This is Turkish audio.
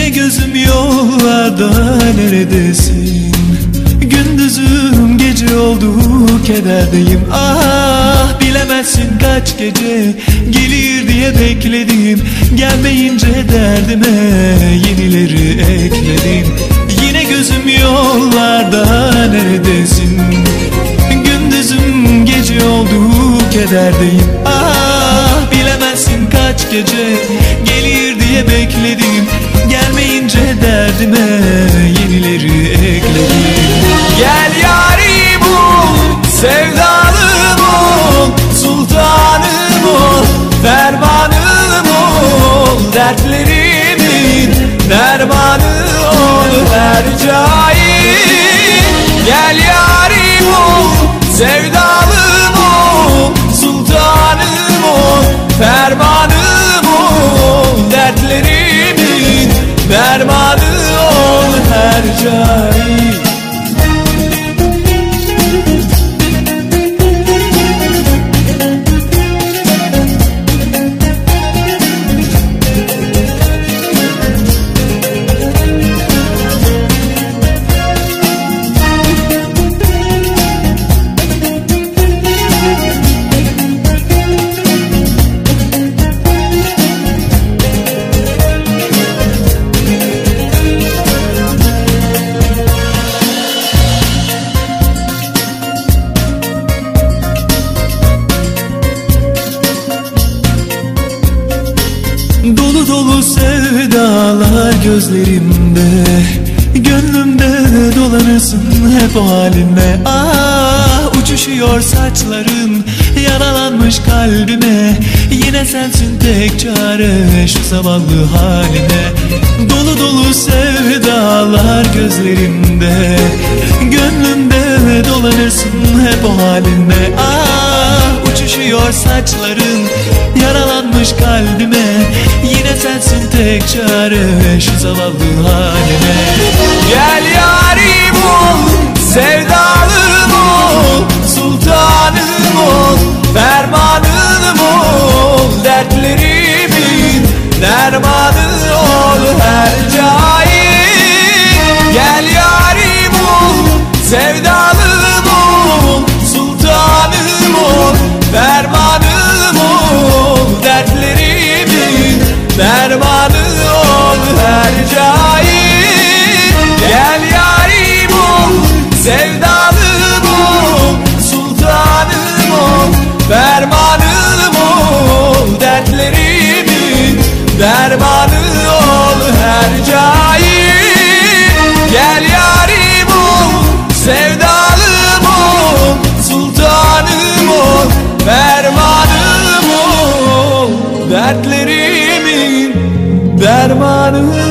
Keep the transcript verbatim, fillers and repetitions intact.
gözüm yollarda, neredesin? Gündüzüm gece oldu, kederdeyim. Ah, bilemezsin kaç gece gelir diye bekledim. Gelmeyince derdime yenileri ekledim. Yine gözüm yollarda, neredesin? Gündüzüm gece oldu, kederdeyim. Ah, bilemezsin kaç gece gelir diye bekledim. Gelmeyince derdime yenileri ekledim. Gel yarim ol, sevdalım ol, sultanım ol, fermanım ol, dertlerimin dermanı ol her cahil. Gel yarim ol, sevdalım ol, sultanım ol, fermanım ol, dertlerimin dermanı ol her cahil. Dolu dolu sevdalar gözlerimde, gönlümde dolanırsın hep o halinle. Ah, uçuşuyor saçların yaralanmış kalbime. Yine sensin tek çare şu zavallı haline. Dolu dolu sevdalar gözlerimde, gönlümde dolanırsın hep o halinle. Ah, uçuşuyor saçların yaralanmış kalbime. Yine sensin tek çare şu zavallı haline. Gel yarim ol, sevdalım ol, sultanım ol, fermanım ol, dertlerimin dermanı ol her cahil. Gel yarim ol, sevdalım ol, sultanım ol, fermanım ol, dertlerimin dermanı ol her cahil. Gel yarim ol, sevdalım ol, sultanım ol, fermanım ol, dertlerimin dermanı ol her cahil. Gel yarim ol, sevdalım ol, sultanım ol, fermanım ol, dertlerimin dermanı